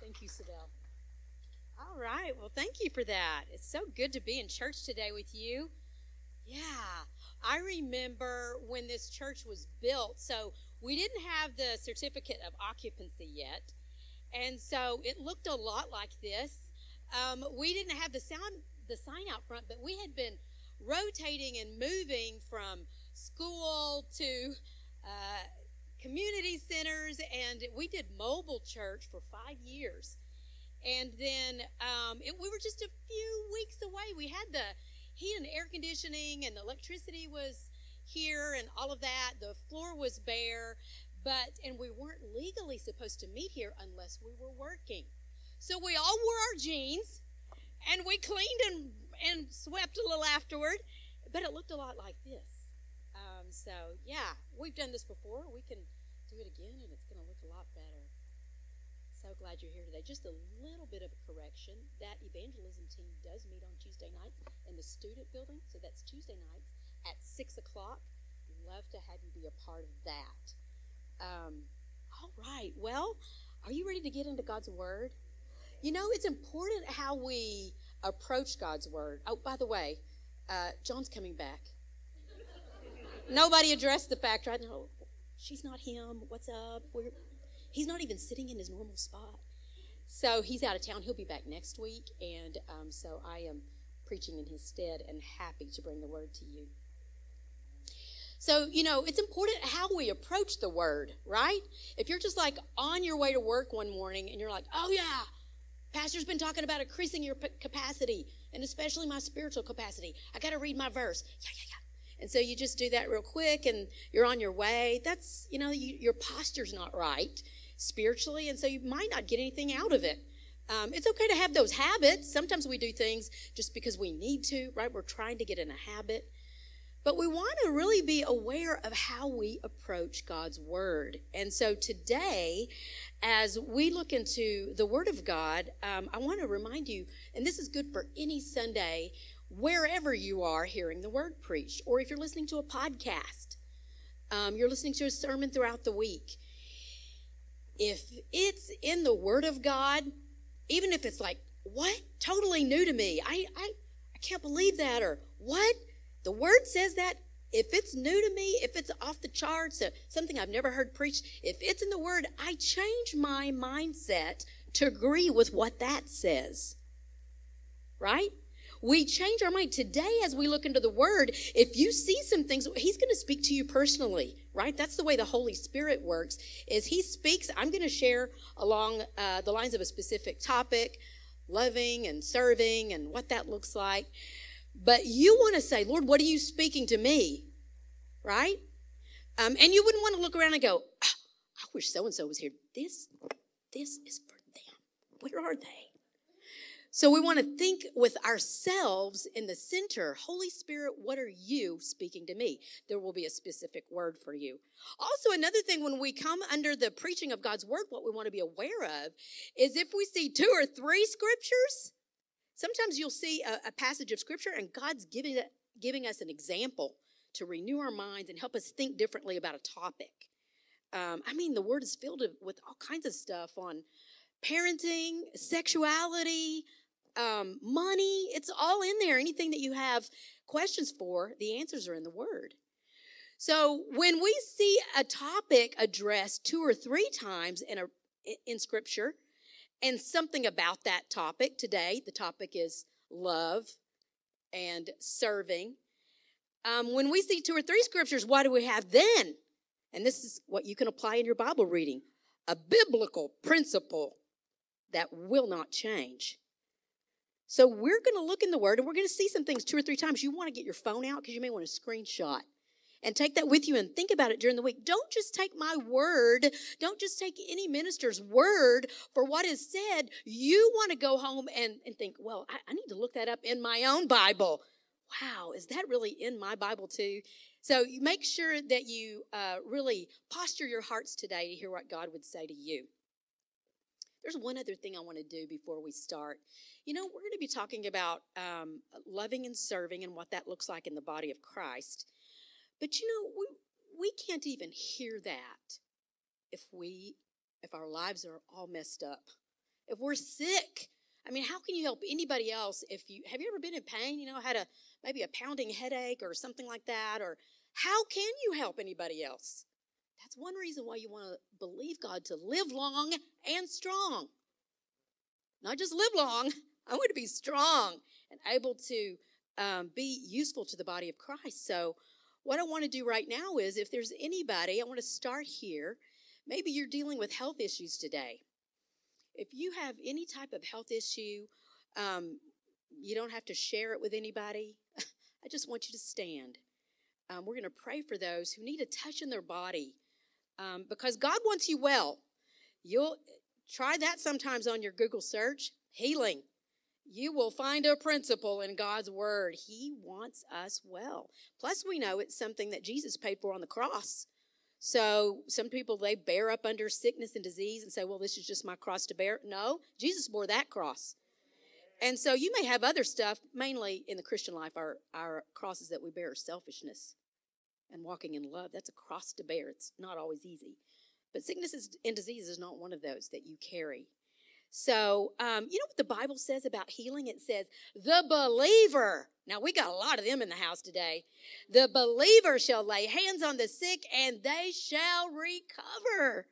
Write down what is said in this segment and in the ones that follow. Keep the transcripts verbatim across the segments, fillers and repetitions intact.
Thank you, Sadell. All right. Well, thank you for that. It's so good to be in church today with you. Yeah. I remember when this church was built, so we didn't have the certificate of occupancy yet. And so it looked a lot like this. Um, we didn't have the sound, the sign out front, but we had been rotating and moving from school to uh, community centers, and we did mobile church for five years. And then um, it, we were just a few weeks away. We had the heat and air conditioning, and the electricity was here, and all of that. The floor was bare, but and we weren't legally supposed to meet here unless we were working. So we all wore our jeans, and we cleaned and and swept a little afterward, but it looked a lot like this. Um, so yeah, we've done this before. We can do it again, and it's going to look a lot better. So glad you're here today. Just a little bit of a correction. That evangelism team does meet on Tuesday nights in the student building. So that's Tuesday nights at six o'clock. Love to have you be a part of that. Um, all right. Well, are you ready to get into God's Word? You know, it's important how we approach God's Word. Oh, by the way, uh, John's coming back. Nobody addressed the fact right now. She's not him. What's up? We're... He's not even sitting in his normal spot. So he's out of town. He'll be back next week. And um, so I am preaching in his stead and happy to bring the word to you. So, you know, it's important how we approach the word, right? If you're just like on your way to work one morning and you're like, oh, yeah, pastor's been talking about increasing your p- capacity and especially my spiritual capacity. I got to read my verse. Yeah, yeah, yeah. And so you just do that real quick and you're on your way. That's, you know, you, your posture's not right spiritually, and so you might not get anything out of it. Um, it's okay to have those habits. Sometimes we do things just because we need to, right? We're trying to get in a habit. But we want to really be aware of how we approach God's Word. And so today, as we look into the Word of God, um, I want to remind you, and this is good for any Sunday, wherever you are hearing the Word preached, or if you're listening to a podcast, um, you're listening to a sermon throughout the week. If it's in the Word of God, even if it's like, what? Totally new to me. I, I, I can't believe that. Or what? The Word says that. If it's new to me, if it's off the charts, uh, something I've never heard preached, if it's in the Word, I change my mindset to agree with what that says. Right? We change our mind. Today, as we look into the Word, if you see some things, He's going to speak to you personally, right? That's the way the Holy Spirit works, is He speaks. I'm going to share along uh, the lines of a specific topic, loving and serving and what that looks like. But you want to say, Lord, what are you speaking to me, right? Um, and you wouldn't want to look around and go, oh, I wish so-and-so was here. This, this is for them. Where are they? So we want to think with ourselves in the center. Holy Spirit, what are you speaking to me? There will be a specific word for you. Also, another thing, when we come under the preaching of God's word, what we want to be aware of is if we see two or three scriptures, sometimes you'll see a, a passage of scripture and God's giving, it, giving us an example to renew our minds and help us think differently about a topic. Um, I mean, the word is filled with all kinds of stuff on parenting, sexuality, Um, money, it's all in there. Anything that you have questions for, the answers are in the Word. So when we see a topic addressed two or three times in a in Scripture, and something about that topic, today the topic is love and serving. Um, when we see two or three Scriptures, what do we have then? And this is what you can apply in your Bible reading. A biblical principle that will not change. So we're going to look in the Word, and we're going to see some things two or three times. You want to get your phone out because you may want to screenshot and take that with you and think about it during the week. Don't just take my word. Don't just take any minister's word for what is said. You want to go home and, and think, well, I, I need to look that up in my own Bible. Wow, is that really in my Bible too? So you make sure that you uh, really posture your hearts today to hear what God would say to you. There's one other thing I want to do before we start. You know, we're going to be talking about um, loving and serving and what that looks like in the body of Christ. But, you know, we we can't even hear that if we if our lives are all messed up if we're sick, I mean, how can you help anybody else if you, have you ever been in pain, you know, had a, maybe a pounding headache or something like that? Or how can you help anybody else? That's one reason why you want to believe God to live long and strong. Not just live long, I want to be strong and able to um, be useful to the body of Christ. So what I want to do right now is, if there's anybody, I want to start here. Maybe you're dealing with health issues today. If you have any type of health issue, um, you don't have to share it with anybody. I just want you to stand. Um, we're going to pray for those who need a touch in their body, um, because God wants you well. You'll try that sometimes on your Google search, healing. You will find a principle in God's word. He wants us well. Plus, we know it's something that Jesus paid for on the cross. So some people, they bear up under sickness and disease and say, well, this is just my cross to bear. No, Jesus bore that cross. And so you may have other stuff, mainly in the Christian life, our, our crosses that we bear are selfishness and walking in love. That's a cross to bear. It's not always easy. But sickness and disease is not one of those that you carry. So, um, you know what the Bible says about healing? It says, the believer. Now, we got a lot of them in the house today. The believer shall lay hands on the sick and they shall recover.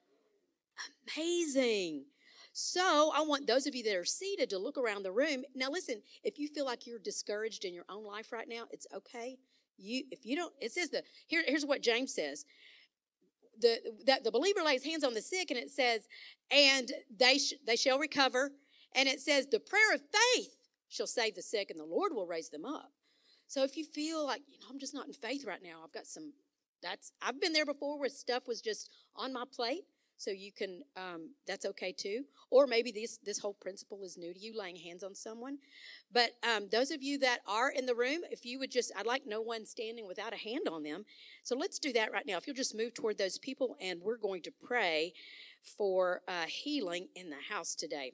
Amazing. So, I want those of you that are seated to look around the room. Now, listen, if you feel like you're discouraged in your own life right now, it's okay. You, if you don't, it says the, here, here's what James says. The, that the believer lays hands on the sick, and it says, and they sh- they shall recover. And it says, the prayer of faith shall save the sick, and the Lord will raise them up. So if you feel like, you know, I'm just not in faith right now, I've got some, that's, I've been there before where stuff was just on my plate. So you can, um, that's okay too. Or maybe this, this whole principle is new to you, laying hands on someone. But um, those of you that are in the room, if you would just, I'd like no one standing without a hand on them. So let's do that right now. If you'll just move toward those people, and we're going to pray for uh, healing in the house today.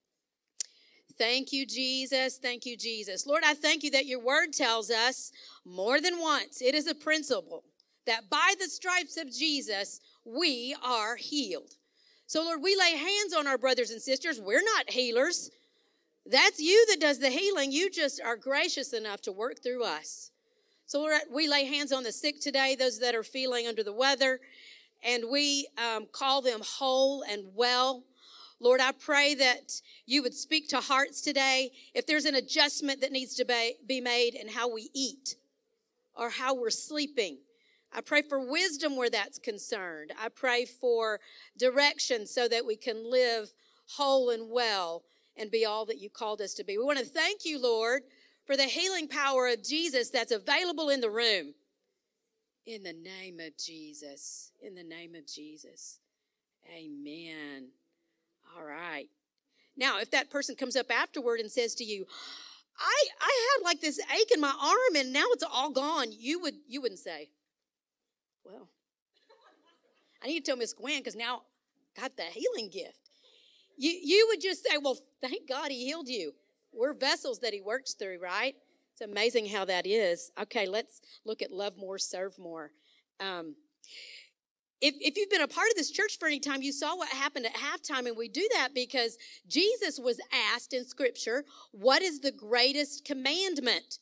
Thank you, Jesus. Thank you, Jesus. Lord, I thank you that your word tells us more than once, it is a principle that by the stripes of Jesus, we are healed. So, Lord, we lay hands on our brothers and sisters. We're not healers. That's you that does the healing. You just are gracious enough to work through us. So, Lord, we lay hands on the sick today, those that are feeling under the weather, and we um, call them whole and well. Lord, I pray that you would speak to hearts today. If there's an adjustment that needs to be made in how we eat or how we're sleeping, I pray for wisdom where that's concerned. I pray for direction so that we can live whole and well and be all that you called us to be. We want to thank you, Lord, for the healing power of Jesus that's available in the room. In the name of Jesus. In the name of Jesus. Amen. All right. Now, if that person comes up afterward and says to you, I I had like this ache in my arm and now it's all gone, you would you wouldn't say, well, I need to tell Miss Gwen because now I got the healing gift. You you would just say, well, thank God he healed you. We're vessels that he works through, right? It's amazing how that is. Okay, let's look at love more, serve more. Um, if, if you've been a part of this church for any time, you saw what happened at halftime, and we do that because Jesus was asked in Scripture, what is the greatest commandment?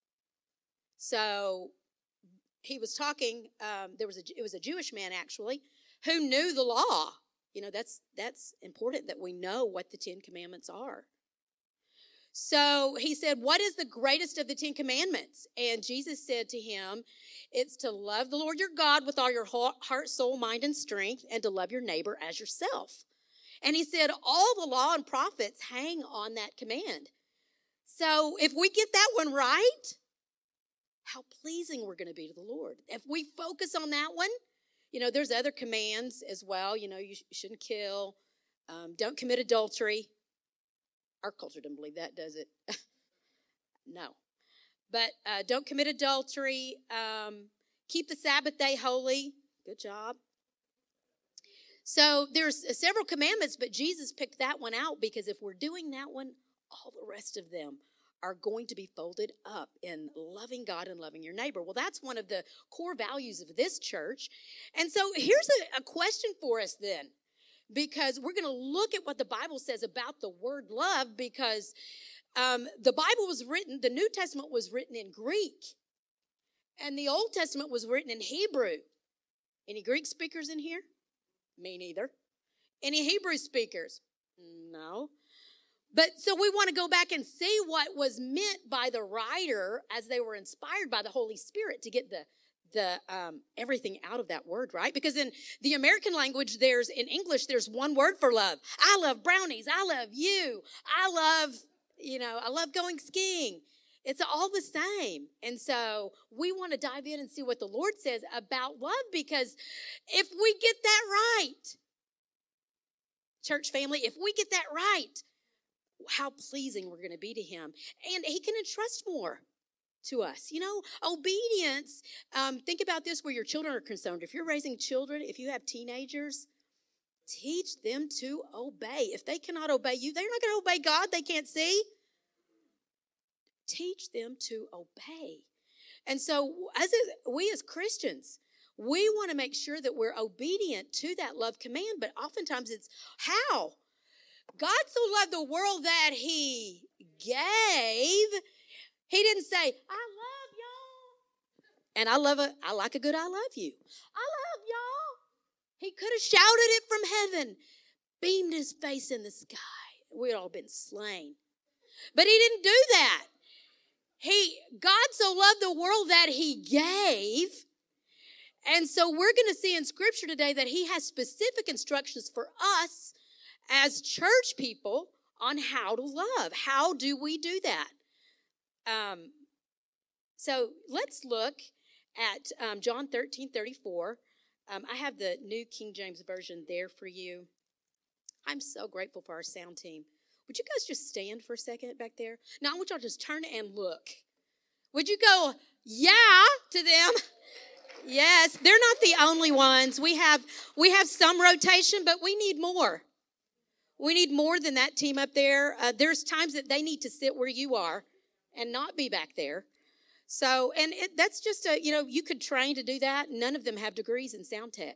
So he was talking, um, there was a, it was a Jewish man actually, who knew the law. You know, that's that's important that we know what the Ten Commandments are. So he said, what is the greatest of the Ten Commandments? And Jesus said to him, it's to love the Lord your God with all your heart, soul, mind, and strength, and to love your neighbor as yourself. And he said, all the law and prophets hang on that command. So if we get that one right, how pleasing we're going to be to the Lord. If we focus on that one, you know, there's other commands as well. You know, you shouldn't kill. Um, don't commit adultery. Our culture doesn't believe that, does it? No. But uh, don't commit adultery. Um, keep the Sabbath day holy. Good job. So there's uh, several commandments, but Jesus picked that one out because if we're doing that one, all the rest of them are going to be folded up in loving God and loving your neighbor. Well, that's one of the core values of this church. And so here's a, a question for us then. because we're going to look at what the Bible says about the word love, because um, the Bible was written, the New Testament was written in Greek, and the Old Testament was written in Hebrew. Any Greek speakers in here? Me neither. Any Hebrew speakers? No. But so we want to go back and see what was meant by the writer as they were inspired by the Holy Spirit to get the the um, everything out of that word, right? Because in the American language, there's in English, there's one word for love. I love brownies. I love you. I love, you know, I love going skiing. It's all the same. And so we want to dive in and see what the Lord says about love, because if we get that right, church family, if we get that right, how pleasing we're going to be to him. And he can entrust more to us. You know, obedience, um, think about this where your children are concerned. If you're raising children, if you have teenagers, teach them to obey. If they cannot obey you, they're not going to obey God. They can't see. Teach them to obey. And so as a, we as Christians, we want to make sure that we're obedient to that love command, but oftentimes it's how? God so loved the world that he gave. He didn't say, I love y'all. And I love a, I like a good I love you. I love y'all. He could have shouted it from heaven, beamed his face in the sky. We'd all been slain. But he didn't do that. He, God so loved the world that he gave. And so we're going to see in Scripture today that he has specific instructions for us as church people on how to love. How do we do that? Um, so let's look at um, John thirteen thirty-four. Um, I have the New King James Version there for you. I'm so grateful for our sound team. Would you guys just stand for a second back there? Now I want y'all to just turn and look. Would you go, yeah, to them? Yes, they're not the only ones. We have we have some rotation, but we need more. We need more than that team up there. Uh, there's times that they need to sit where you are and not be back there. So, and it, that's just a, you know, you could train to do that. None of them have degrees in sound tech.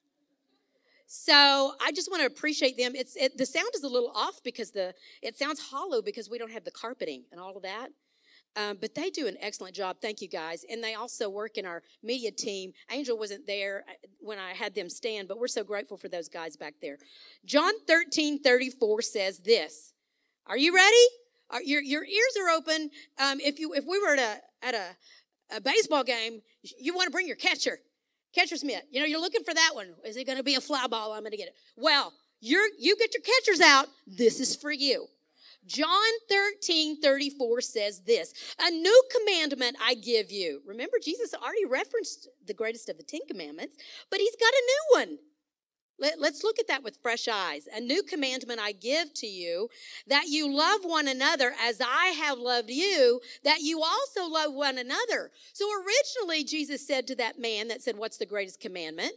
So I just want to appreciate them. It's it, the sound is a little off because the it sounds hollow because we don't have the carpeting and all of that. Um, but they do an excellent job. Thank you, guys. And they also work in our media team. Angel wasn't there when I had them stand, but we're so grateful for those guys back there. John thirteen thirty-four says this. Are you ready? Are, your your ears are open. Um, if you if we were at a at a, a baseball game, you want to bring your catcher, catcher's mitt. You know, you're looking for that one. Is it going to be a fly ball? I'm going to get it. Well, you're you get your catchers out. This is for you. John thirteen thirty-four says this, a new commandment I give you. Remember, Jesus already referenced the greatest of the Ten Commandments, but he's got a new one. Let, let's look at that with fresh eyes. A new commandment I give to you, that you love one another as I have loved you, that you also love one another. So originally, Jesus said to that man that said, what's the greatest commandment?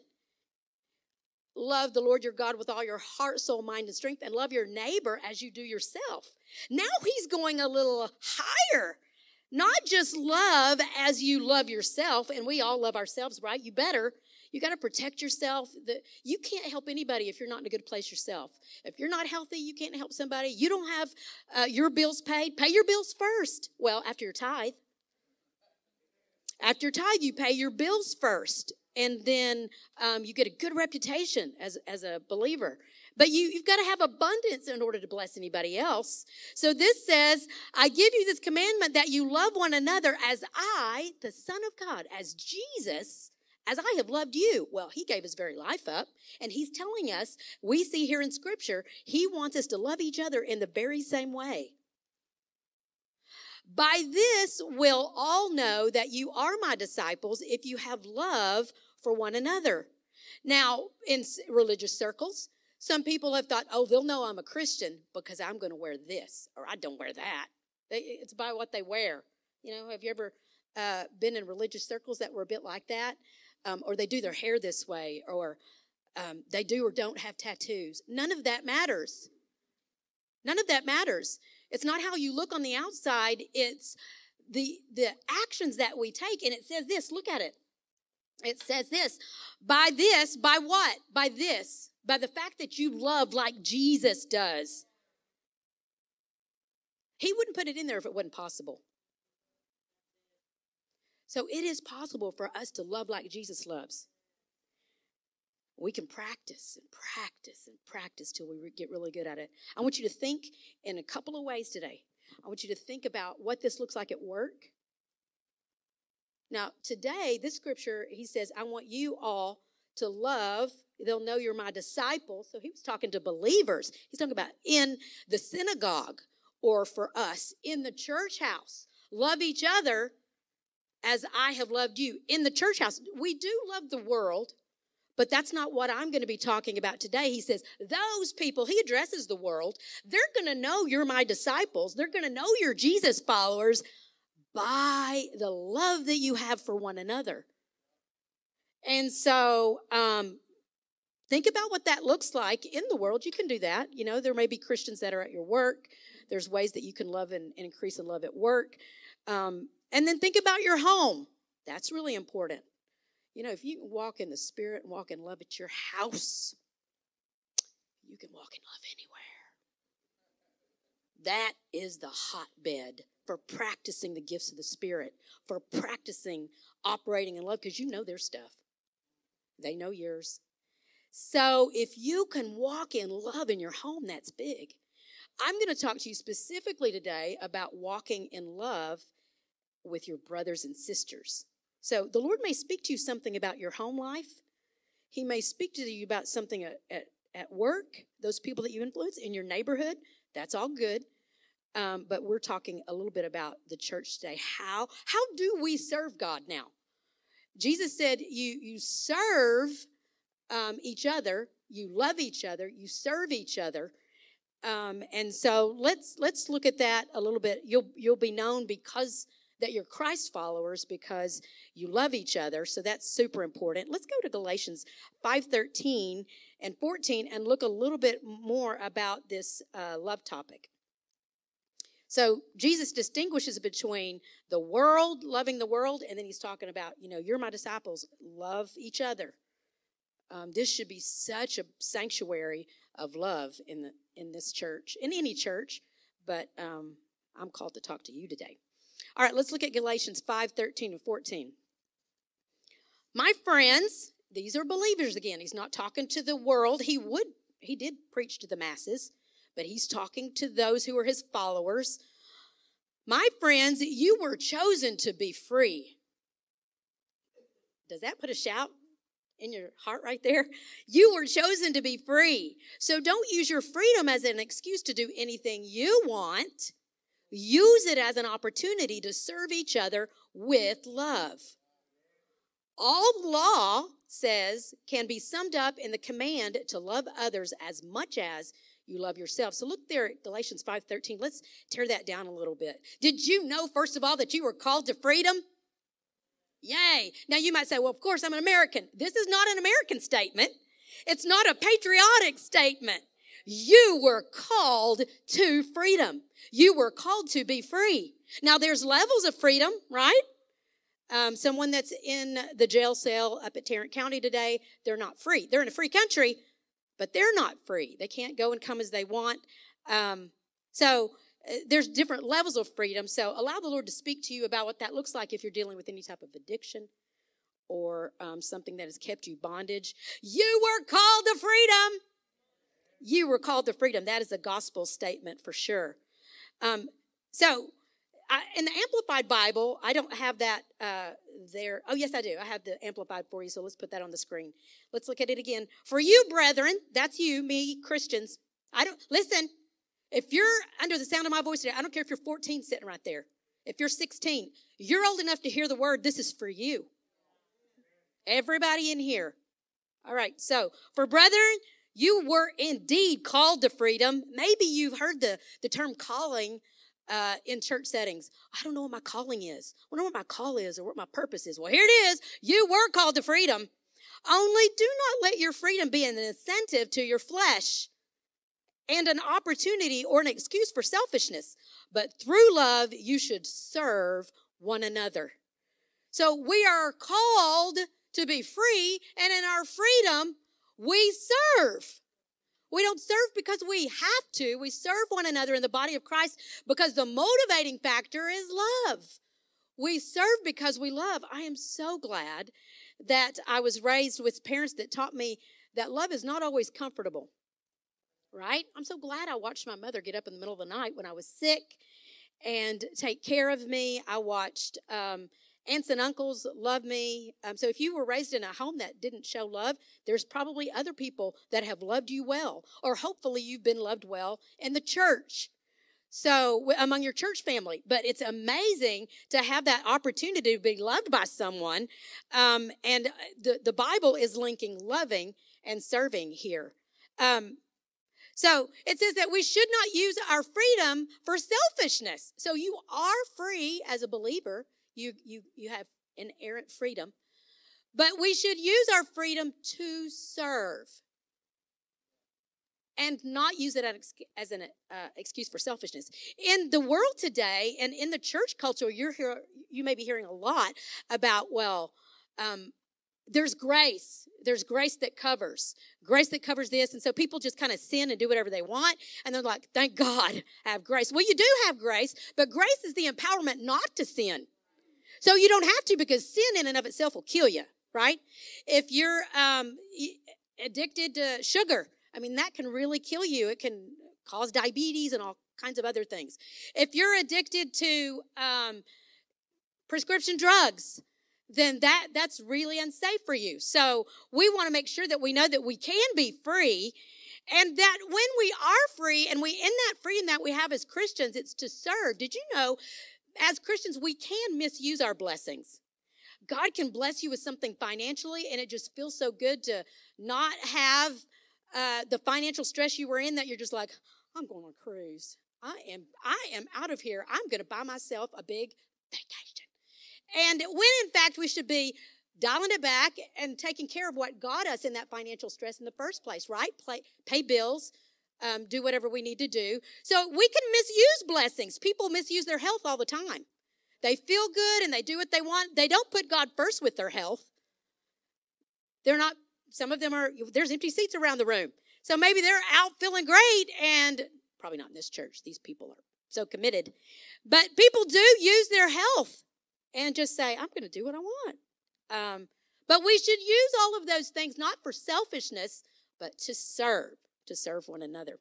Love the Lord your God with all your heart, soul, mind, and strength, and love your neighbor as you do yourself. Now he's going a little higher. Not just love as you love yourself, and we all love ourselves, right? You better. You got to protect yourself. The, you can't help anybody if you're not in a good place yourself. If you're not healthy, you can't help somebody. You don't have uh, your bills paid. Pay your bills first. Well, after your tithe. After your tithe, you pay your bills first. And then um, you get a good reputation as, as a believer. But you, you've got to have abundance in order to bless anybody else. So this says, I give you this commandment that you love one another as I, the Son of God, as Jesus, as I have loved you. Well, he gave his very life up. And he's telling us, we see here in Scripture, he wants us to love each other in the very same way. By this will all know that you are my disciples if you have love for one another. Now, in religious circles, some people have thought, oh, they'll know I'm a Christian because I'm going to wear this, or I don't wear that. It's by what they wear. You know, have you ever uh, been in religious circles that were a bit like that? Um, or they do their hair this way, or um, they do or don't have tattoos. None of that matters. None of that matters. It's not how you look on the outside. It's the the actions that we take. And it says this. Look at it. It says this. By this, by what? By this. by the fact that you love like Jesus does. He wouldn't put it in there if it wasn't possible. So it is possible for us to love like Jesus loves. We can practice and practice and practice till we get really good at it. I want you to think in a couple of ways today. I want you to think about what this looks like at work. Now, today, this scripture, he says, I want you all to love. They'll know you're my disciples. So he was talking to believers. He's talking about in the synagogue or for us in the church house. Love each other as I have loved you. In the church house, we do love the world, but that's not what I'm going to be talking about today. He says, those people, he addresses the world, they're going to know you're my disciples. They're going to know you're Jesus followers by the love that you have for one another. And so um, think about what that looks like in the world. You can do that. You know, there may be Christians that are at your work. There's ways that you can love and, and increase in love at work. Um, and then think about your home. That's really important. You know, if you can walk in the Spirit and walk in love at your house, you can walk in love anywhere. That is the hotbed for practicing the gifts of the Spirit, for practicing operating in love, because you know their stuff. They know yours. So if you can walk in love in your home, that's big. I'm going to talk to you specifically today about walking in love with your brothers and sisters. So the Lord may speak to you something about your home life. He may speak to you about something at, at, at work, those people that you influence, in your neighborhood. That's all good. Um, but we're talking a little bit about the church today. How, how do we serve God now? Jesus said you, you serve um, each other, you love each other, you serve each other. Um, and so let's let's look at that a little bit. You'll you'll be known because that you're Christ followers because you love each other. So that's super important. Let's go to Galatians five thirteen and fourteen and look a little bit more about this uh, love topic. So Jesus distinguishes between the world, loving the world, and then he's talking about, you know, you're my disciples, love each other. Um, this should be such a sanctuary of love in the in this church, in any church, but um, I'm called to talk to you today. All right, let's look at Galatians five thirteen and fourteen. My friends, these are believers again. He's not talking to the world. He would, he did preach to the masses, but he's talking to those who are his followers. My friends, you were chosen to be free. Does that put a shout in your heart right there? You were chosen to be free. So don't use your freedom as an excuse to do anything you want. Use it as an opportunity to serve each other with love. All the law says can be summed up in the command to love others as much as you love yourself. So look there at Galatians five thirteen. Let's tear that down a little bit. Did you know, first of all, that you were called to freedom? Yay. Now you might say, well, of course I'm an American. This is not an American statement. It's not a patriotic statement. You were called to freedom. You were called to be free. Now there's levels of freedom, right? Um, someone that's in the jail cell up at Tarrant County today, they're not free. They're in a free country, but they're not free. They can't go and come as they want. Um, so uh, there's different levels of freedom. So allow the Lord to speak to you about what that looks like if you're dealing with any type of addiction or um, something that has kept you bondage. You were called to freedom. You were called to freedom. That is a gospel statement for sure. Um, so I, in the Amplified Bible, I don't have that uh, there. Oh, yes, I do. I have the Amplified for you, so let's put that on the screen. Let's look at it again. For you, brethren, that's you, me, Christians. I don't, listen, if you're under the sound of my voice today, I don't care if you're fourteen sitting right there. If you're sixteen, you're old enough to hear the word. This is for you. Everybody in here. All right, so for brethren, you were indeed called to freedom. Maybe you've heard the, the term calling uh, in church settings. I don't know what my calling is. I don't know what my call is or what my purpose is. Well, here it is. You were called to freedom. Only do not let your freedom be an incentive to your flesh and an opportunity or an excuse for selfishness. But through love, you should serve one another. So we are called to be free, and in our freedom, We serve. We don't serve because we have to. We serve one another in the body of Christ because the motivating factor is love. We serve because we love. I am so glad that I was raised with parents that taught me that love is not always comfortable, right? I'm so glad I watched my mother get up in the middle of the night when I was sick and take care of me. I watched um, aunts and uncles love me. Um, so if you were raised in a home that didn't show love, there's probably other people that have loved you well, or hopefully you've been loved well in the church. So among your church family, but it's amazing to have that opportunity to be loved by someone. Um, and the, the Bible is linking loving and serving here. Um, so it says that we should not use our freedom for selfishness. So you are free as a believer. You, you, you have inerrant freedom, but we should use our freedom to serve. And not use it as an uh, excuse for selfishness. In the world today, and in the church culture, you're here, you may be hearing a lot about, well, um, there's grace. There's grace that covers. Grace that covers this. And so people just kind of sin and do whatever they want. And they're like, thank God I have grace. Well, you do have grace, but grace is the empowerment not to sin. So you don't have to, because sin in and of itself will kill you, right? If you're um, addicted to sugar, I mean, that can really kill you. It can cause diabetes and all kinds of other things. If you're addicted to um, prescription drugs, then that, that's really unsafe for you. So we want to make sure that we know that we can be free, and that when we are free, and we in that freedom that we have as Christians, it's to serve. Did you know, as Christians, we can misuse our blessings? God can bless you with something financially, and it just feels so good to not have Uh, the financial stress you were in, that you're just like, I'm going on a cruise. I am, I am out of here. I'm going to buy myself a big vacation. And when in fact we should be dialing it back and taking care of what got us in that financial stress in the first place, right? Play, pay bills, um, do whatever we need to do. So we can misuse blessings. People misuse their health all the time. They feel good and they do what they want. They don't put God first with their health. They're not Some of them are, there's empty seats around the room. So maybe they're out feeling great, and probably not in this church. These people are so committed. But people do use their health and just say, I'm going to do what I want. Um, but we should use all of those things not for selfishness, but to serve, to serve one another.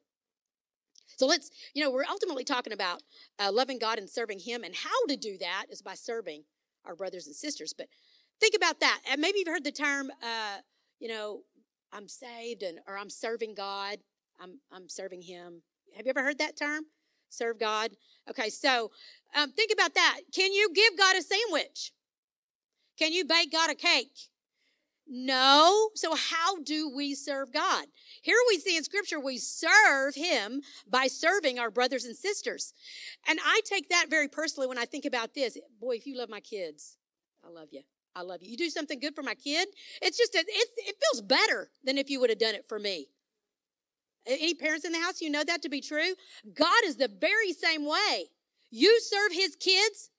So let's, you know, we're ultimately talking about uh, loving God and serving Him, and how to do that is by serving our brothers and sisters. But think about that. And maybe you've heard the term, uh, you know, I'm saved, and or I'm serving God. I'm I'm serving Him. Have you ever heard that term? Serve God. Okay, so um, think about that. Can you give God a sandwich? Can you bake God a cake? No. So how do we serve God? Here we see in Scripture we serve Him by serving our brothers and sisters. And I take that very personally when I think about this. Boy, if you love my kids, I love you. I love you. You do something good for my kid, it's just, a, it, it feels better than if you would have done it for me. Any parents in the house, you know that to be true? God is the very same way. You serve His kids,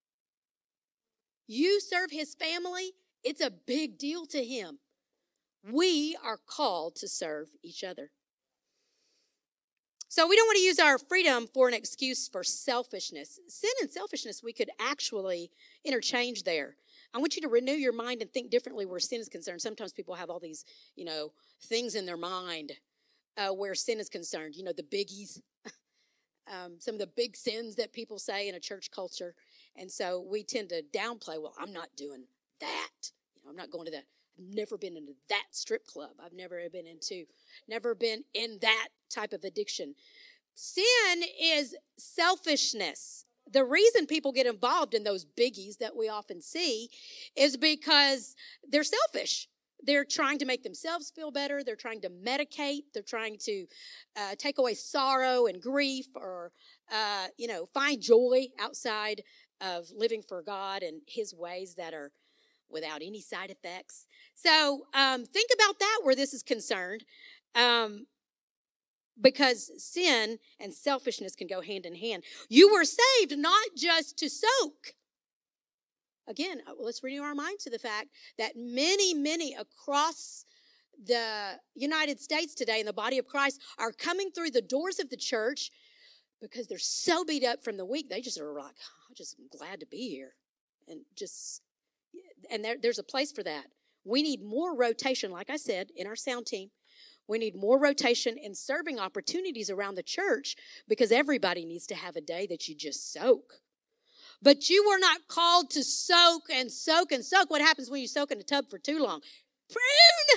you serve His family, it's a big deal to Him. We are called to serve each other. So we don't want to use our freedom for an excuse for selfishness. Sin and selfishness, we could actually interchange there. I want you to renew your mind and think differently where sin is concerned. Sometimes people have all these, you know, things in their mind uh, where sin is concerned. You know, the biggies, um, some of the big sins that people say in a church culture. And so we tend to downplay, well, I'm not doing that. You know, I'm not going to that. I've never been into that strip club. I've never been into, never been in that type of addiction. Sin is selfishness. The reason people get involved in those biggies that we often see is because they're selfish. They're trying to make themselves feel better. They're trying to medicate. They're trying to uh, take away sorrow and grief, or, uh, you know, find joy outside of living for God and His ways that are without any side effects. So um, think about that where this is concerned. Um Because sin and selfishness can go hand in hand. You were saved not just to soak. Again, let's renew our minds to the fact that many, many across the United States today and the body of Christ are coming through the doors of the church because they're so beat up from the week. They just are like, oh, I'm just glad to be here. And just, and there, there's a place for that. We need more rotation, like I said, in our sound team. We need more rotation and serving opportunities around the church because everybody needs to have a day that you just soak. But you were not called to soak and soak and soak. What happens when you soak in a tub for too long? Prune!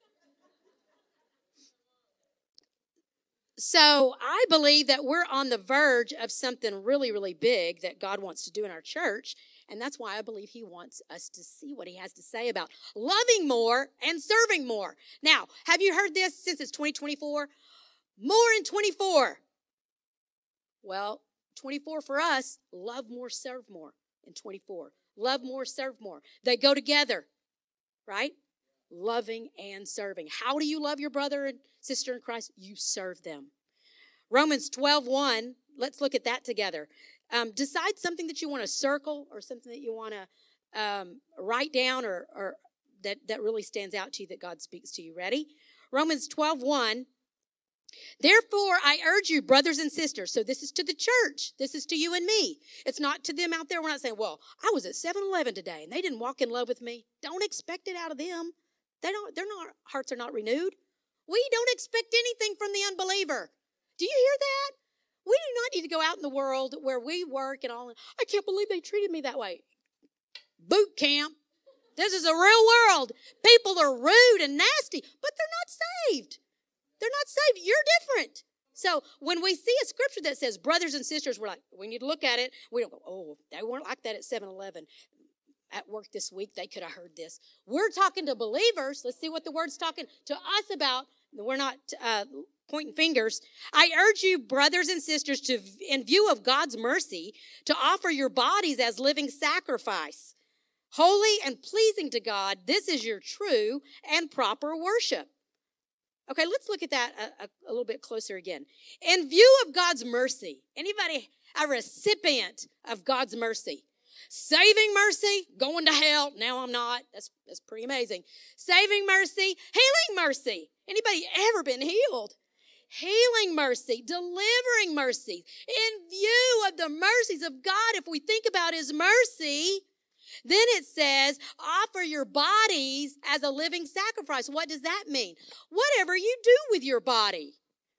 So I believe that we're on the verge of something really, really big that God wants to do in our church. And that's why I believe he wants us to see what he has to say about loving more and serving more. Now, have you heard this since it's twenty twenty-four? More in twenty-four. Well, twenty-four for us, love more, serve more in twenty-four. Love more, serve more. They go together, right? Loving and serving. How do you love your brother and sister in Christ? You serve them. Romans twelve one, let's look at that together. Um, decide something that you want to circle or something that you want to um, write down or, or that, that really stands out to you that God speaks to you. Ready? Romans twelve one. Therefore, I urge you, brothers and sisters. So this is to the church. This is to you and me. It's not to them out there. We're not saying, well, I was at seven eleven today and they didn't walk in love with me. Don't expect it out of them. They don't, their not, hearts are not renewed. We don't expect anything from the unbeliever. Do you hear that? We do not need to go out in the world where we work and all. I can't believe they treated me that way. Boot camp. This is a real world. People are rude and nasty, but they're not saved. They're not saved. You're different. So when we see a scripture that says brothers and sisters, we're like, we need to look at it. We don't go, oh, they weren't like that at seven eleven. At work this week, they could have heard this. We're talking to believers. Let's see what the word's talking to us about. We're not uh, pointing fingers. I urge you, brothers and sisters, to, in view of God's mercy, to offer your bodies as living sacrifice, holy and pleasing to God. This is your true and proper worship. Okay, let's look at that a, a, a little bit closer again. In view of God's mercy, anybody a recipient of God's mercy? Saving mercy, going to hell. Now I'm not. That's, that's pretty amazing. Saving mercy, healing mercy. Anybody ever been healed? Healing mercy, delivering mercy. In view of the mercies of God, if we think about his mercy, then it says, offer your bodies as a living sacrifice. What does that mean? Whatever you do with your body,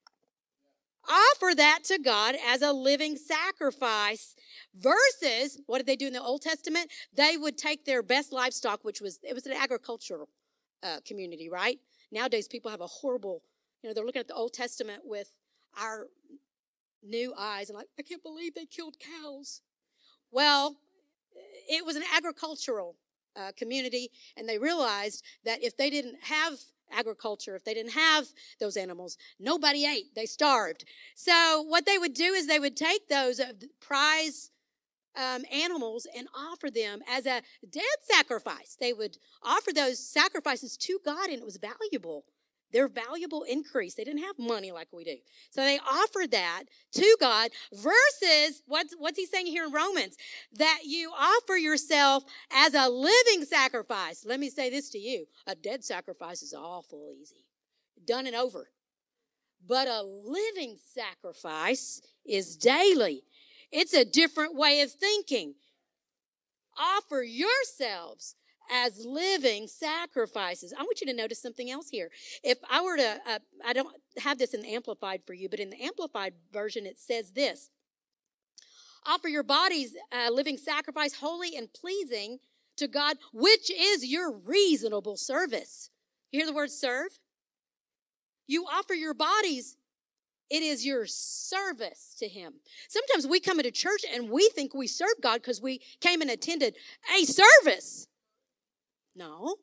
offer that to God as a living sacrifice. Versus, what did they do in the Old Testament? They would take their best livestock, which was, it was an agricultural uh, community, right? Nowadays, people have a horrible, you know, they're looking at the Old Testament with our new eyes and like, I can't believe they killed cows. Well, it was an agricultural uh, community, and they realized that if they didn't have agriculture, if they didn't have those animals, nobody ate. They starved. So what they would do is they would take those uh, prize um, animals and offer them as a dead sacrifice. They would offer those sacrifices to God, and it was valuable. Their valuable increase. They didn't have money like we do. So they offered that to God versus, what's, what's he saying here in Romans? That you offer yourself as a living sacrifice. Let me say this to you. A dead sacrifice is awful easy. Done and over. But a living sacrifice is daily. It's a different way of thinking. Offer yourselves as living sacrifices. I want you to notice something else here. If I were to, uh, I don't have this in the Amplified for you, but in the Amplified version, it says this. Offer your bodies a living sacrifice, holy and pleasing to God, which is your reasonable service. You hear the word serve? You offer your bodies. It is your service to him. Sometimes we come into church and we think we serve God because we came and attended a service. No.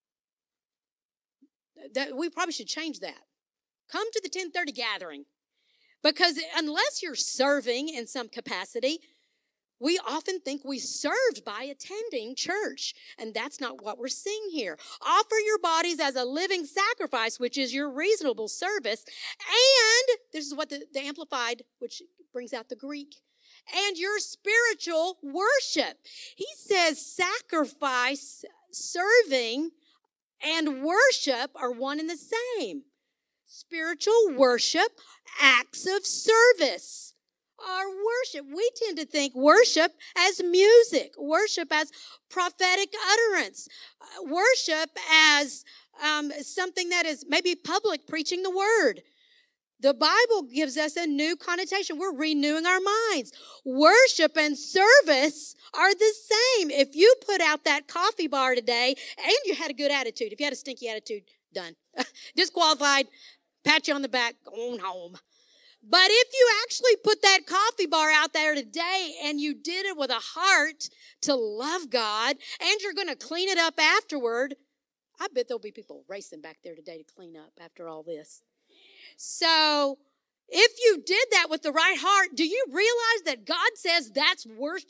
That, we probably should change that. Come to the ten thirty gathering. Because unless you're serving in some capacity, we often think we served by attending church. And that's not what we're seeing here. Offer your bodies as a living sacrifice, which is your reasonable service. And, this is what the, the Amplified, which brings out the Greek, and your spiritual worship. He says sacrifice, serving and worship are one and the same. Spiritual worship, acts of service are worship. We tend to think worship as music, worship as prophetic utterance, uh, worship as um, something that is maybe public preaching the word. The Bible gives us a new connotation. We're renewing our minds. Worship and service are the same. If you put out that coffee bar today and you had a good attitude, if you had a stinky attitude, done. Disqualified, pat you on the back, going home. But if you actually put that coffee bar out there today and you did it with a heart to love God and you're going to clean it up afterward, I bet there'll be people racing back there today to clean up after all this. So if you did that with the right heart, do you realize that God says that's worship?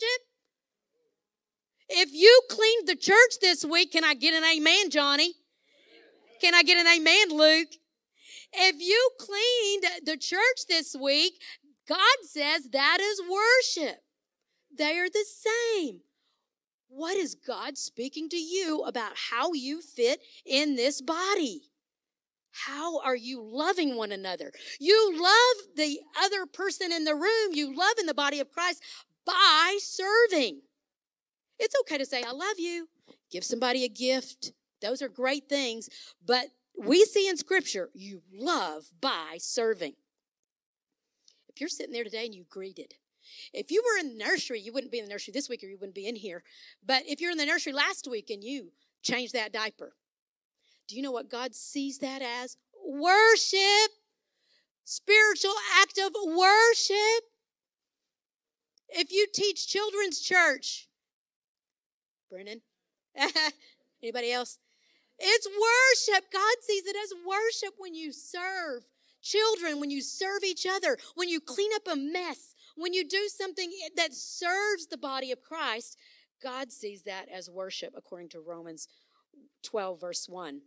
If you cleaned the church this week, can I get an amen, Johnny? Can I get an amen, Luke? If you cleaned the church this week, God says that is worship. They are the same. What is God speaking to you about how you fit in this body? How are you loving one another? You love the other person in the room. You love in the body of Christ by serving. It's okay to say, I love you. Give somebody a gift. Those are great things. But we see in Scripture, you love by serving. If you're sitting there today and you greeted, if you were in the nursery, you wouldn't be in the nursery this week or you wouldn't be in here. But if you're in the nursery last week and you changed that diaper, do you know what God sees that as? Worship. Spiritual act of worship. If you teach children's church, Brennan, anybody else? It's worship. God sees it as worship when you serve children, when you serve each other, when you clean up a mess, when you do something that serves the body of Christ. God sees that as worship, according to Romans twelve, verse one.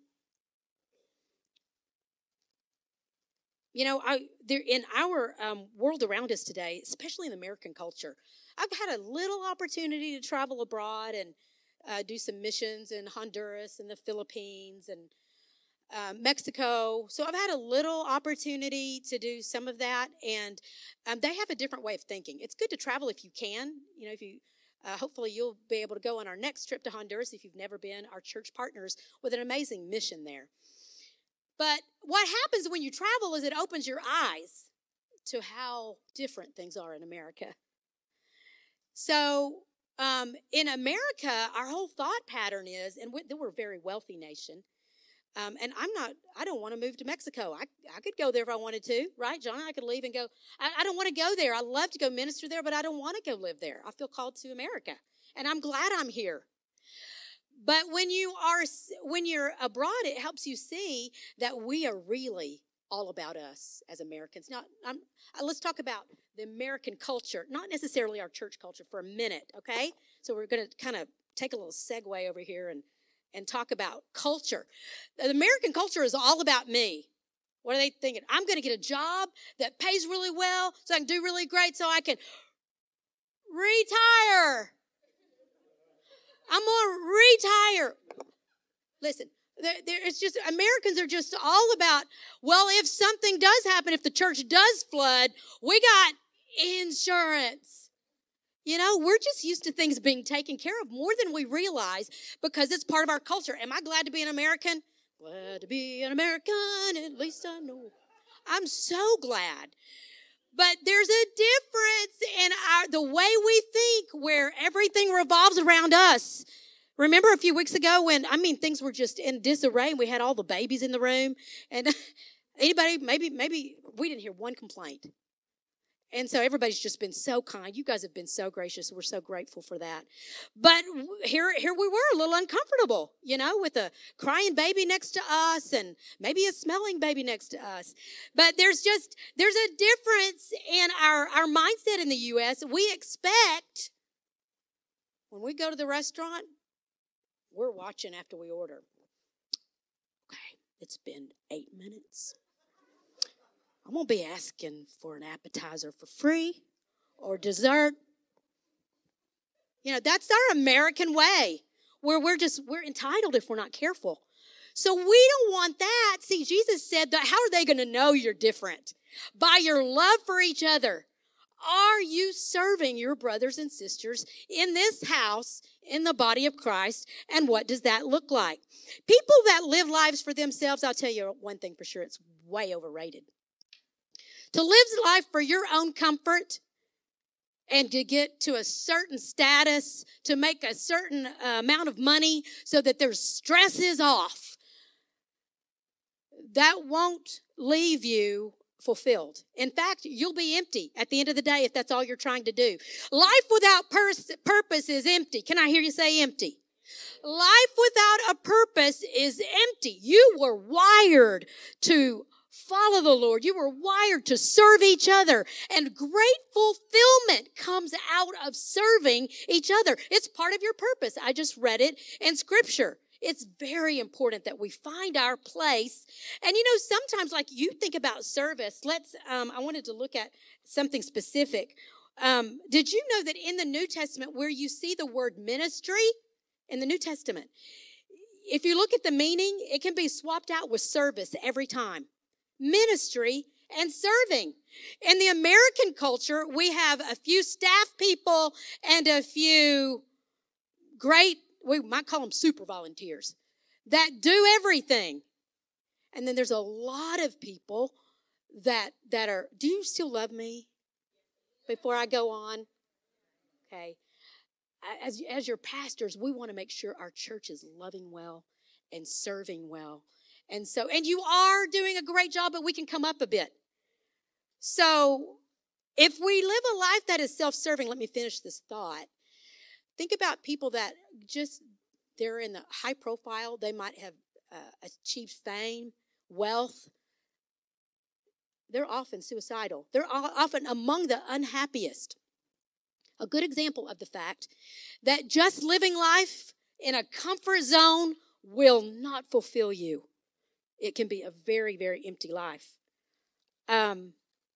You know, I, there, in our um, world around us today, especially in American culture, I've had a little opportunity to travel abroad and uh, do some missions in Honduras and the Philippines and uh, Mexico. So I've had a little opportunity to do some of that, and um, they have a different way of thinking. It's good to travel if you can. You know, if you uh, hopefully you'll be able to go on our next trip to Honduras if you've never been. Our church partners with an amazing mission there. But what happens when you travel is it opens your eyes to how different things are in America. So um, in America, our whole thought pattern is, and we, we're a very wealthy nation, um, and I'm not, I don't want to move to Mexico. I, I could go there if I wanted to, right, John? I could leave and go. I, I don't want to go there. I love to go minister there, but I don't want to go live there. I feel called to America, and I'm glad I'm here. But when you are, when you're abroad, it helps you see that we are really all about us as Americans. Now, I'm, let's talk about the American culture, not necessarily our church culture, for a minute, okay? So we're going to kind of take a little segue over here and, and talk about culture. The American culture is all about me. What are they thinking? I'm going to get a job that pays really well so I can do really great so I can retire. I'm going to retire. Listen, there, there, it's just, Americans are just all about, well, if something does happen, if the church does flood, we got insurance. You know, we're just used to things being taken care of more than we realize because it's part of our culture. Am I glad to be an American? Glad to be an American, at least I know. I'm so glad. But there's a difference in our the way we think where everything revolves around us. Remember a few weeks ago when, I mean, things were just in disarray and we had all the babies in the room? And anybody, maybe, maybe we didn't hear one complaint. And so everybody's just been so kind. You guys have been so gracious. We're so grateful for that. But here, here we were, a little uncomfortable, you know, with a crying baby next to us and maybe a smelling baby next to us. But there's just, there's a difference in our, our mindset in the U S. We expect when we go to the restaurant, we're watching after we order. Okay, it's been eight minutes. I'm going to be asking for an appetizer for free or dessert. You know, that's our American way where we're just, we're entitled if we're not careful. So we don't want that. See, Jesus said that how are they going to know you're different? By your love for each other. Are you serving your brothers and sisters in this house, in the body of Christ? And what does that look like? People that live lives for themselves, I'll tell you one thing for sure, it's way overrated. To live life for your own comfort and to get to a certain status, to make a certain uh, amount of money so that their stress is off, that won't leave you fulfilled. In fact, you'll be empty at the end of the day if that's all you're trying to do. Life without pers- purpose is empty. Can I hear you say empty? Life without a purpose is empty. You were wired to follow the Lord. You were wired to serve each other. And great fulfillment comes out of serving each other. It's part of your purpose. I just read it in Scripture. It's very important that we find our place. And you know, sometimes like you think about service, let's, um, I wanted to look at something specific. Um, did you know that in the New Testament where you see the word ministry in the New Testament, if you look at the meaning, it can be swapped out with service every time. Ministry and serving. In the American culture, we have a few staff people and a few great, we might call them super volunteers, that do everything. And then there's a lot of people that that are, do you still love me? Before I go on? Okay. As, as your pastors, we want to make sure our church is loving well and serving well. And so, and you are doing a great job, but we can come up a bit. So if we live a life that is self-serving, let me finish this thought. Think about people that just, they're in the high profile. They might have uh, achieved fame, wealth. They're often suicidal. They're often among the unhappiest. A good example of the fact that just living life in a comfort zone will not fulfill you. It can be a very, very empty life. Um,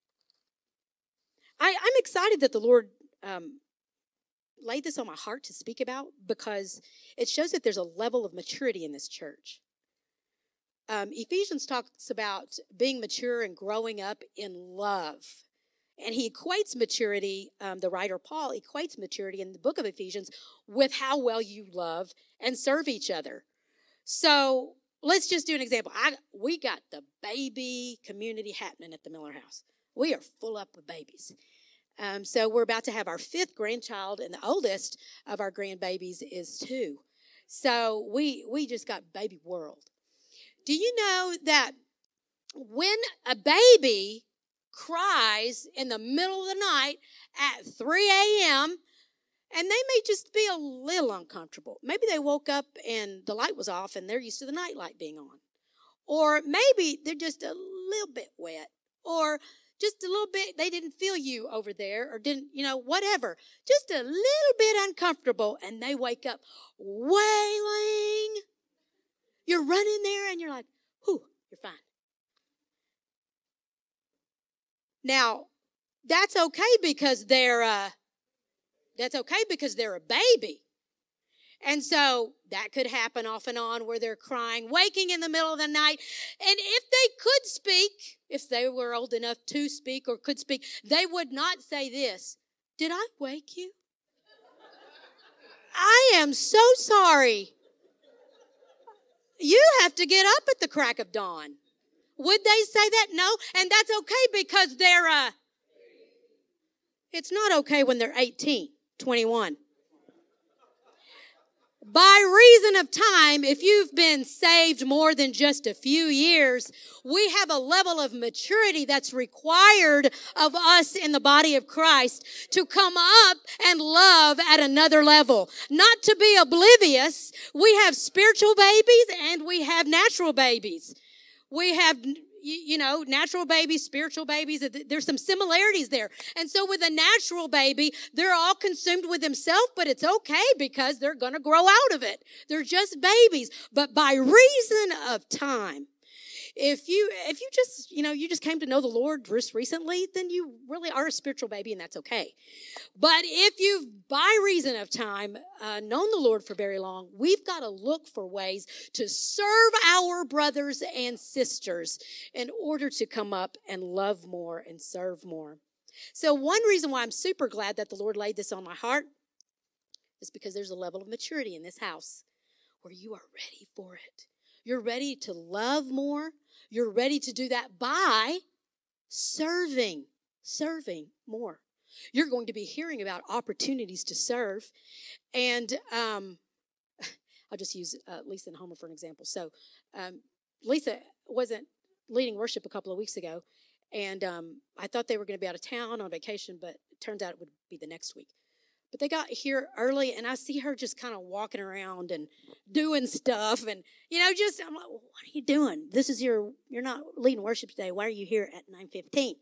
I, I'm excited that the Lord um, laid this on my heart to speak about because it shows that there's a level of maturity in this church. Um, Ephesians talks about being mature and growing up in love. And he equates maturity, um, the writer Paul equates maturity in the book of Ephesians with how well you love and serve each other. So let's just do an example. I, we got the baby community happening at the Miller house. We are full up with babies. Um, so we're about to have our fifth grandchild, and the oldest of our grandbabies is two. So we we just got baby world. Do you know that when a baby cries in the middle of the night at three a.m., and they may just be a little uncomfortable. Maybe they woke up and the light was off and they're used to the night light being on. Or maybe they're just a little bit wet. Or just a little bit, they didn't feel you over there or didn't, you know, whatever. Just a little bit uncomfortable and they wake up wailing. You're running there and you're like, whew, you're fine. Now, that's okay because they're, uh, that's okay because they're a baby. And so that could happen off and on where they're crying, waking in the middle of the night. And if they could speak, if they were old enough to speak or could speak, they would not say this, "Did I wake you? I am so sorry. You have to get up at the crack of dawn." Would they say that? No. And that's okay because they're, uh, it's not okay when they're eighteen, twenty-one. By reason of time, if you've been saved more than just a few years, we have a level of maturity that's required of us in the body of Christ to come up and love at another level. Not to be oblivious, we have spiritual babies and we have natural babies. We have, you know, natural babies, spiritual babies. There's some similarities there. And so with a natural baby, they're all consumed with themselves, but it's okay because they're going to grow out of it. They're just babies. But by reason of time, if you if you just, you know, you just came to know the Lord just recently, then you really are a spiritual baby, and that's okay. But if you've, by reason of time, uh, known the Lord for very long, we've got to look for ways to serve our brothers and sisters in order to come up and love more and serve more. So one reason why I'm super glad that the Lord laid this on my heart is because there's a level of maturity in this house where you are ready for it. You're ready to love more. You're ready to do that by serving, serving more. You're going to be hearing about opportunities to serve. And um, I'll just use uh, Lisa and Homer for an example. So um, Lisa wasn't leading worship a couple of weeks ago, and um, I thought they were going to be out of town on vacation, but it turns out it would be the next week. But they got here early, and I see her just kind of walking around and doing stuff. And, you know, just, I'm like, well, what are you doing? This is your, you're not leading worship today. Why are you here at nine fifteen?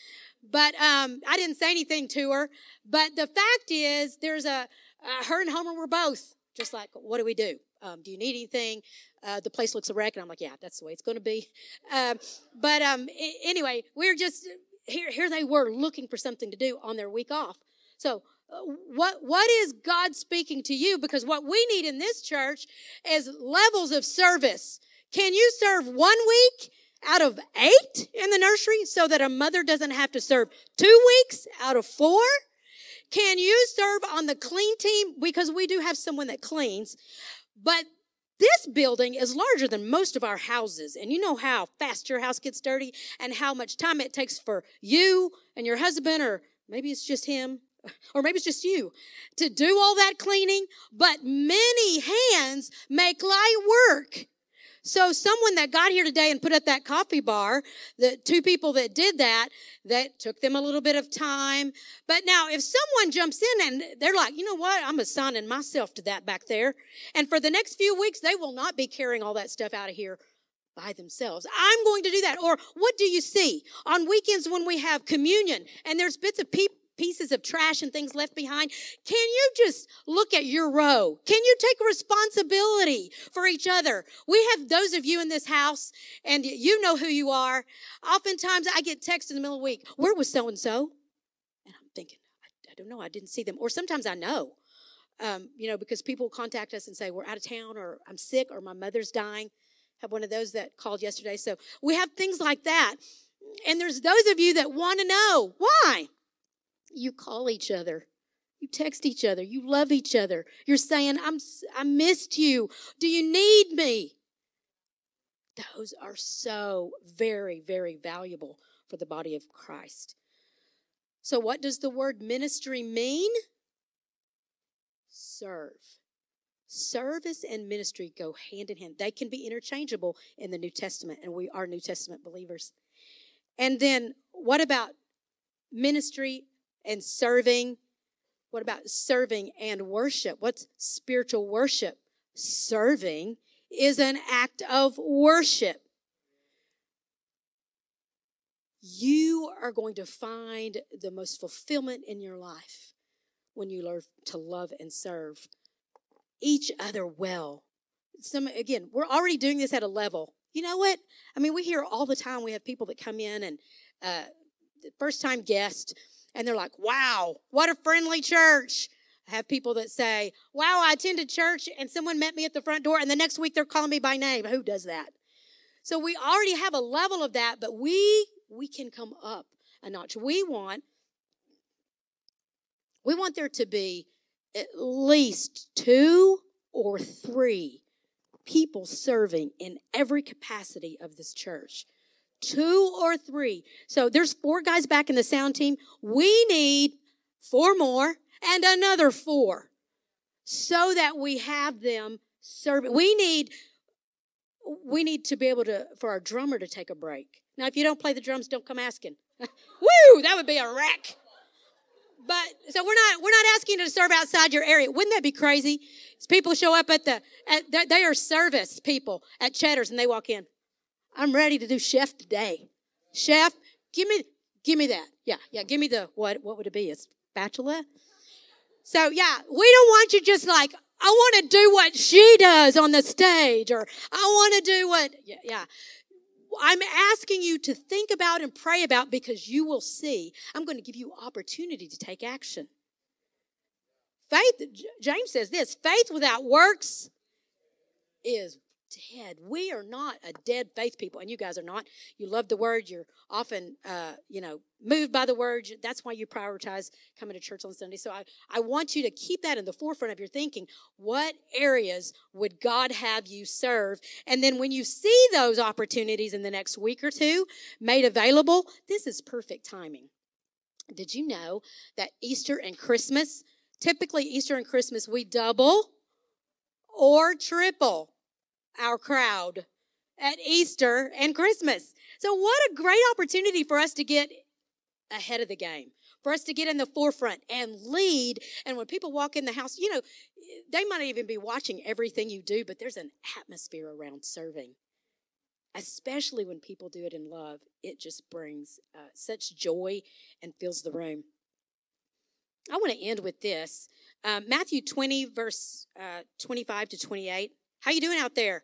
But um, I didn't say anything to her. But the fact is, there's a, uh, her and Homer were both just like, what do we do? Um, do you need anything? Uh, the place looks a wreck. And I'm like, yeah, that's the way it's going to be. Um, but um, I- anyway, we're just, here, here they were looking for something to do on their week off. So, Uh, what what is God speaking to you? Because what we need in this church is levels of service. Can you serve one week out of eight in the nursery so that a mother doesn't have to serve two weeks out of four? Can you serve on the clean team? Because we do have someone that cleans. But this building is larger than most of our houses. And you know how fast your house gets dirty and how much time it takes for you and your husband, or maybe it's just him, or maybe it's just you, to do all that cleaning. But many hands make light work. So someone that got here today and put up that coffee bar, the two people that did that, that took them a little bit of time. But now if someone jumps in and they're like, you know what, I'm assigning myself to that back there. And for the next few weeks, they will not be carrying all that stuff out of here by themselves. I'm going to do that. Or what do you see? On weekends when we have communion and there's bits of people, pieces of trash and things left behind, can you just look at your row? Can you take responsibility for each other? We have those of you in this house, and you know who you are. Oftentimes I get texts in the middle of the week, where was so-and-so? And I'm thinking, I, I don't know, I didn't see them. Or sometimes I know, um, you know, because people contact us and say, we're out of town, or I'm sick, or my mother's dying. I have one of those that called yesterday. So we have things like that. And there's those of you that want to know why. You call each other. You text each other. You love each other. You're saying, I'm, I missed you. Do you need me? Those are so very, very valuable for the body of Christ. So what does the word ministry mean? Serve. Service and ministry go hand in hand. They can be interchangeable in the New Testament, and we are New Testament believers. And then what about ministry and serving? What about serving and worship? What's spiritual worship? Serving is an act of worship. You are going to find the most fulfillment in your life when you learn to love and serve each other well. Some, again, we're already doing this at a level. You know what? I mean, we hear all the time, we have people that come in and uh, first-time guests, and they're like, wow, what a friendly church. I have people that say, wow, I attended church and someone met me at the front door, and the next week they're calling me by name. Who does that? So we already have a level of that, but we we can come up a notch. We want, we want there to be at least two or three people serving in every capacity of this church. Two or three. So there's four guys back in the sound team. We need four more and another four so that we have them serving. We need, we need to be able to, for our drummer to take a break. Now, if you don't play the drums, don't come asking. Woo, that would be a wreck. But so we're not we're not asking you to serve outside your area. Wouldn't that be crazy? People show up at the at, they are service people at Cheddar's and they walk in. I'm ready to do chef today. Chef, give me give me that. Yeah, yeah, give me the what what would it be? A spatula? So yeah, we don't want you just like, I want to do what she does on the stage, or I want to do what yeah, yeah. I'm asking you to think about and pray about, because you will see. I'm going to give you opportunity to take action. Faith, James says this, faith without works is dead. We are not a dead faith people, and you guys are not. You love the word. You're often, uh, you know, moved by the word. That's why you prioritize coming to church on Sunday. So I, I want you to keep that in the forefront of your thinking. What areas would God have you serve? And then when you see those opportunities in the next week or two made available, this is perfect timing. Did you know that Easter and Christmas, typically Easter and Christmas, we double or triple our crowd at Easter and Christmas. So what a great opportunity for us to get ahead of the game, for us to get in the forefront and lead. And when people walk in the house, you know, they might even be watching everything you do, but there's an atmosphere around serving, especially when people do it in love. It just brings uh, such joy and fills the room. I want to end with this. Um, Matthew twenty, verse uh, twenty-five to twenty-eight. How you doing out there?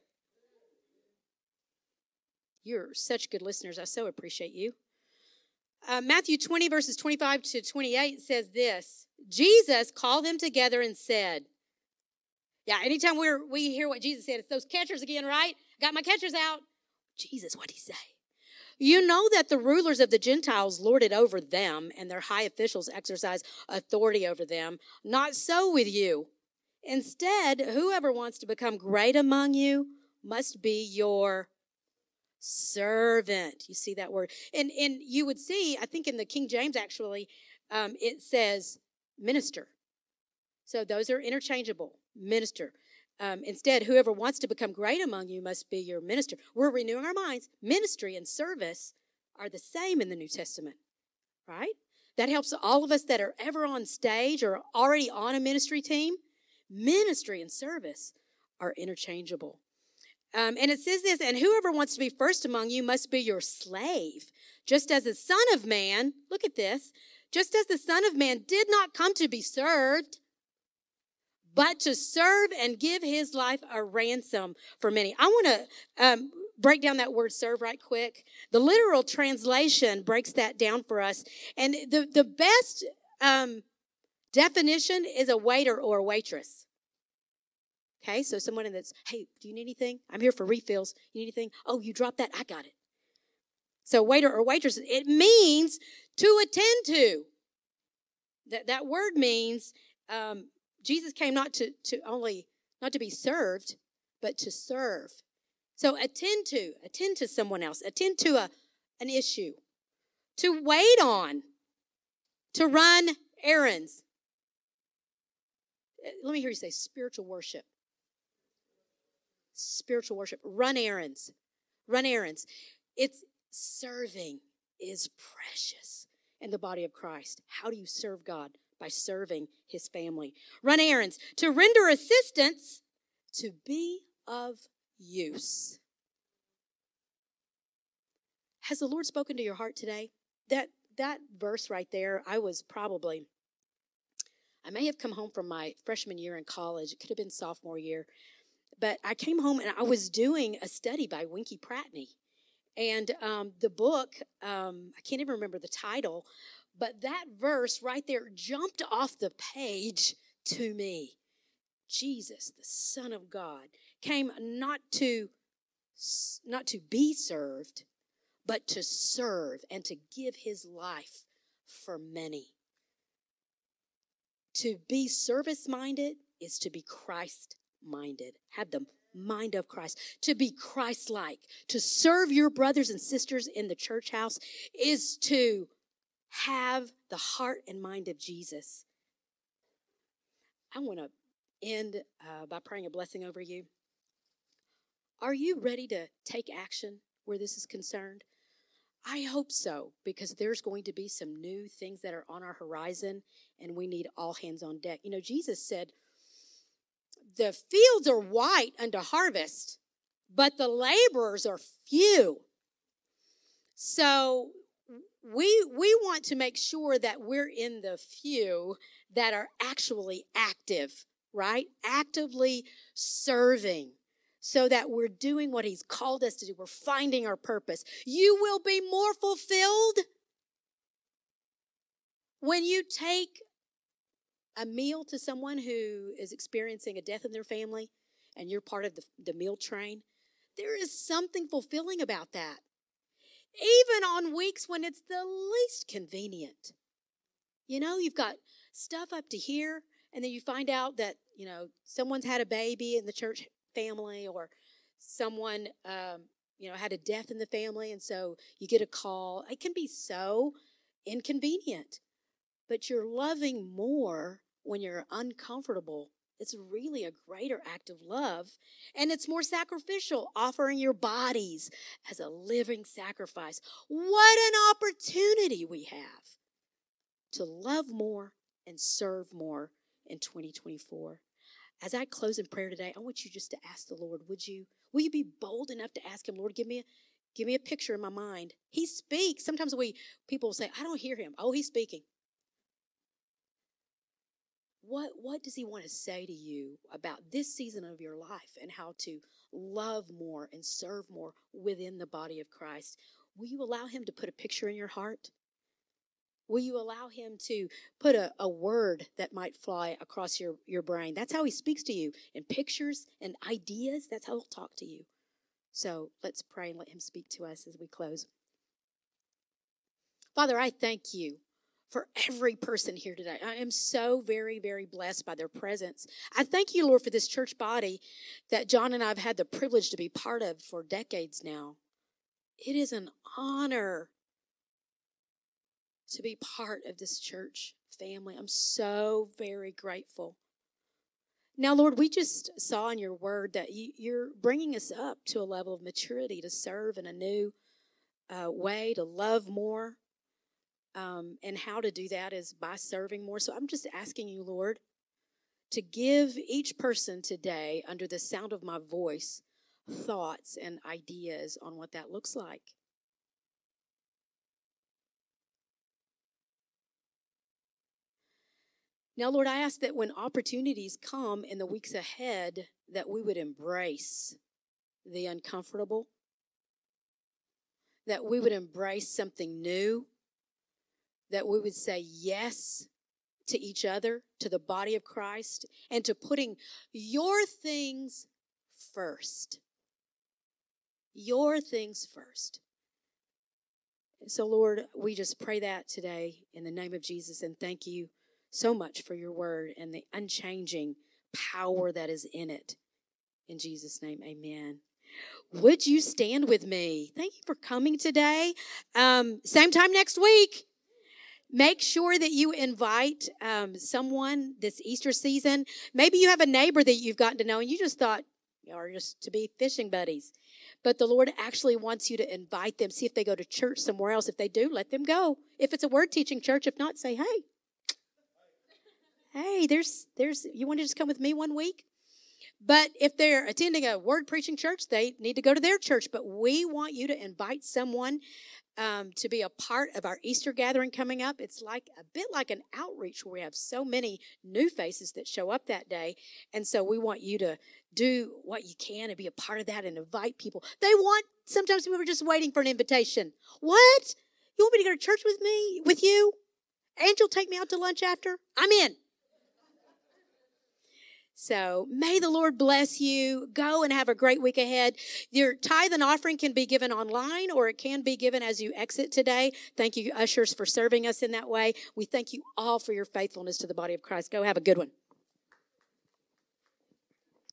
You're such good listeners. I so appreciate you. Uh, Matthew twenty, verses twenty-five to twenty-eight says this. Jesus called them together and said, yeah, anytime we're, we hear what Jesus said, it's those catchers again, right? Got my catchers out. Jesus, what'd he say? You know that the rulers of the Gentiles lord it over them, and their high officials exercise authority over them. Not so with you. Instead, whoever wants to become great among you must be your servant. You see that word? And and you would see, I think in the King James actually, um, it says minister. So those are interchangeable. Minister. Um, instead, whoever wants to become great among you must be your minister. We're renewing our minds. Ministry and service are the same in the New Testament, right? That helps all of us that are ever on stage or already on a ministry team. Ministry and service are interchangeable. Um, and it says this, and whoever wants to be first among you must be your slave, just as the Son of Man, look at this, just as the Son of Man did not come to be served, but to serve and give his life a ransom for many. I want to um, break down that word serve right quick. The literal translation breaks that down for us. And the, the best um, definition is a waiter or a waitress. Okay, so someone that's, hey, do you need anything? I'm here for refills. You need anything? Oh, you dropped that? I got it. So waiter or waitress, it means to attend to. That, that word means... Um, Jesus came not to, to only, not to be served, but to serve. So attend to, attend to someone else, attend to a, an issue, to wait on, to run errands. Let me hear you say spiritual worship. Spiritual worship, run errands, run errands. It's serving is precious in the body of Christ. How do you serve God? By serving his family. Run errands, to render assistance, to be of use. Has the Lord spoken to your heart today? That that verse right there, I was probably, I may have come home from my freshman year in college. It could have been sophomore year. But I came home and I was doing a study by Winkie Pratney. And um, the book, um, I can't even remember the title, but that verse right there jumped off the page to me. Jesus, the Son of God, came not to, not to be served, but to serve and to give his life for many. To be service-minded is to be Christ-minded. Have the mind of Christ. To be Christ-like. To serve your brothers and sisters in the church house is to have the heart and mind of Jesus. I want to end uh, by praying a blessing over you. Are you ready to take action where this is concerned? I hope so, because there's going to be some new things that are on our horizon, and we need all hands on deck. You know, Jesus said, the fields are white unto harvest, but the laborers are few. So we we want to make sure that we're in the few that are actually active, right? Actively serving. so that we're doing what he's called us to do. We're finding our purpose. You will be more fulfilled when you take a meal to someone who is experiencing a death in their family and you're part of the, the meal train. There is something fulfilling about that. Even on weeks when it's the least convenient. You know, you've got stuff up to here, and then you find out that, you know, someone's had a baby in the church family, or someone, um, you know, had a death in the family, and so you get a call. It can be so inconvenient, but you're loving more when you're uncomfortable. It's really a greater act of love, and it's more sacrificial, offering your bodies as a living sacrifice. What an opportunity we have to love more and serve more in twenty twenty-four. As I close in prayer today, I want you just to ask the Lord, would you, will you be bold enough to ask him, Lord, give me a, give me a picture in my mind. He speaks. Sometimes we, people say, I don't hear him. Oh, he's speaking. What, what does he want to say to you about this season of your life and how to love more and serve more within the body of Christ? Will you allow him to put a picture in your heart? Will you allow him to put a, a word that might fly across your, your brain? That's how he speaks to you, in pictures and ideas. That's how he'll talk to you. So let's pray and let him speak to us as we close. Father, I thank you for every person here today. I am so very, very blessed by their presence. I thank you, Lord, for this church body that John and I have had the privilege to be part of for decades now. It is an honor to be part of this church family. I'm so very grateful. Now, Lord, we just saw in your word that you, you're bringing us up to a level of maturity to serve in a new uh, way, to love more. Um, and how to do that is by serving more. So I'm just asking you, Lord, to give each person today, under the sound of my voice, thoughts and ideas on what that looks like. Now, Lord, I ask that when opportunities come in the weeks ahead, that we would embrace the uncomfortable, that we would embrace something new, that we would say yes to each other, to the body of Christ, and to putting your things first. Your things first. And so, Lord, we just pray that today in the name of Jesus, and thank you so much for your word and the unchanging power that is in it. In Jesus' name, amen. Would you stand with me? Thank you for coming today. Um, same time next week. Make sure that you invite um, someone this Easter season. Maybe you have a neighbor that you've gotten to know and you just thought, you know, just to be fishing buddies. But the Lord actually wants you to invite them. See if they go to church somewhere else. If they do, let them go. If it's a word teaching church, if not, say, hey. Hey, there's, there's, you want to just come with me one week? But if they're attending a word preaching church, they need to go to their church. But we want you to invite someone um, to be a part of our Easter gathering coming up. It's like a bit like an outreach where we have so many new faces that show up that day. And so we want you to do what you can and be a part of that and invite people. They want, sometimes people are just waiting for an invitation. What? You want me to go to church with me, with you? And you'll take me out to lunch after? I'm in. So may the Lord bless you. Go and have a great week ahead. Your tithe and offering can be given online or it can be given as you exit today. Thank you, ushers, for serving us in that way. We thank you all for your faithfulness to the body of Christ. Go have a good one.